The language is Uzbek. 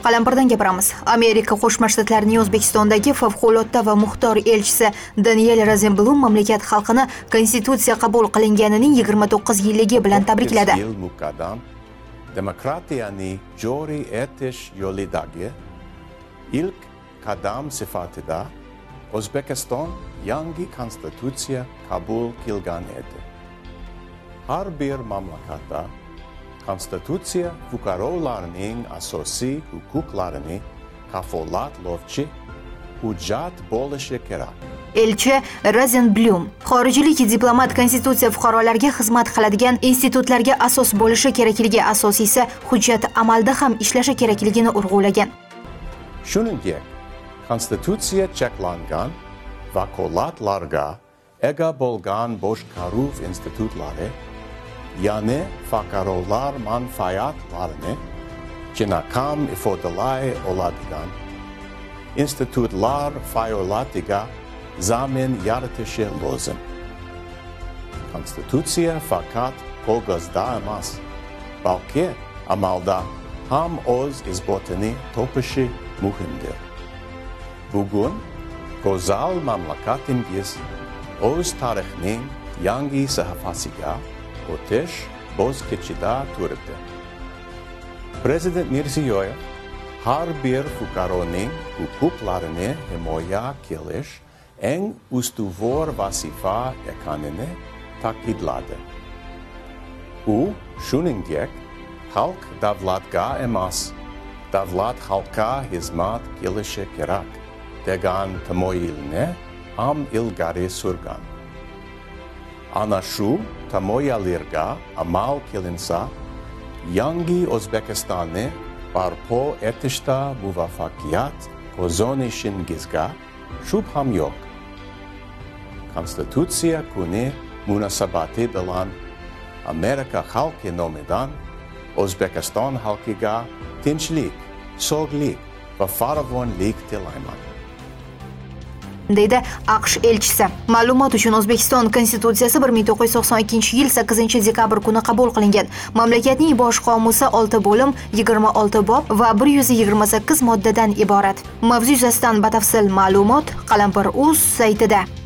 Qalampirdan gapiramiz. Amerika Qo'shma Shtatlarining O'zbekistondagi favqulodda va muxtor elchisi Daniel Rozenblum mamlakat xalqini konstitutsiya qabul qilinganining 29 yilligi bilan tabrikladi. Demokratiyani joriy etish yo'lidagi ilk qadam sifatida O'zbekiston yangi konstitutsiya qabul qilgan edi. Har bir mamlakatda konstitutsiya fuqarolarning asosiy huquqlarini kafolatlovchi hujjat bo'lishi kerak. Elchi Rozenblum xorijlik diplomat konstitutsiya fuqarolarga xizmat qiladigan institutlarga asos bo'lishi kerakligi, asosiysi hujjat amalda ham ishlashi kerakligini urg'ulagan. Shuningdek, konstitutsiya cheklangan vakolatlarga ega bo'lgan boshqaruv institutlari, ya'ni fuqarolar manfaatlarini chinakam ifodalay oladigan institutlar faoliyatiga zamin yaratishi lozim. Konstitutsiya faqat qog'ozda emas, balki amalda ham o'z isbotini topishi muhimdir. Bugun go'zal mamlakatingiz o'z tarixining yangi sahifasiga o'tish bosqichida turibdi. Prezident Mirziyoyev har bir fuqaroning huquqlarini himoya qilish eng ustuvor vazifa ekanini ta'kidladi. U shuningdek, xalq davlatga emas, davlat xalqqa xizmat qilishi kerak degan tamoyilni ham ilgari surgan. Ana shu tamoyillarga amal qilinsa, yangi O'zbekistonni barpo etishda muvaffaqiyat qozonishingizga shubham yo'q. Konstitutsiya kuni munosabati bilan Amerika xalqi nomidan O'zbekiston xalqiga tinchlik, sog'lik va farovonlik tilayman, deydi AQSh elchisi. Ma'lumot uchun, O'zbekiston konstitutsiyasi 1992-yil 8-dekabr kuni qabul qilingan. Mamlakatning bosh qomusi 6 bo'lim, 26 bob va 128 moddadan iborat. Mavzu yuzasidan batafsil ma'lumot Qalampir.uz saytida.